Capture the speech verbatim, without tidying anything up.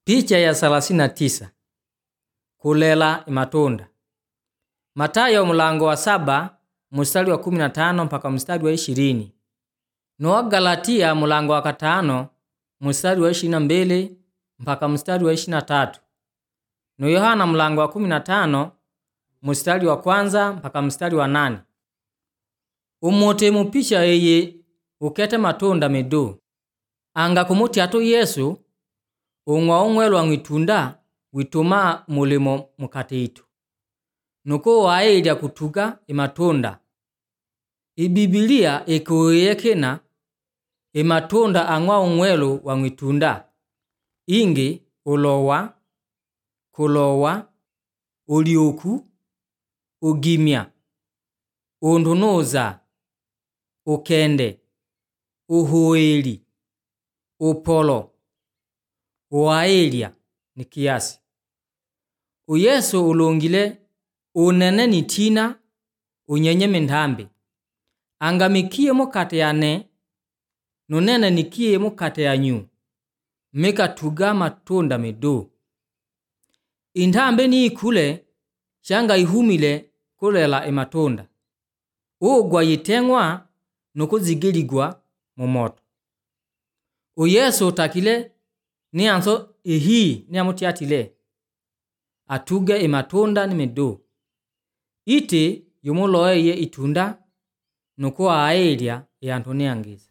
Picha ya thelathini na tisa. Kulela imatunda. Matayo mlango wa saba mstari wa kumi na tano mpaka mstari wa ishirini. Noa Galatia mlango wa katano mstari wa ishirini na mbili mpaka mstari wa ishirini na tatu. No Yohana mlango wa kumi na tano mstari wa kwanza mpaka mstari wa nane. Umote mupicha eye ukete matunda medu. Anga kumuti ato Yesu ungwa ungwelwa ngitunda wituma mulimo mukate itu. Nuko waeja kutuga imatunda. Ibibilia ikuwekena imatunda angwa ungwelo wa ngitunda. Ingi ulowa, kulowa, ulioku, ugimya, undunoza, ukende, uhueli, upolo, uaelia ni kiasi. Uyesu ulungile unene ni tina unyenye mendhambi. Angamikie mukate yane nunene nikie mukate yanyu. Mika tuga matunda medu. Indhambe ni ikule shanga ihumile kulela imatunda. Ugwa yitengwa nukuzigiligwa mumoto. Uyesu utakile ni anso ihi ni amutiatile. Atuge imatunda ni medu. Iti yumuloe ye itunda nuko aelia ya Antoni angiza.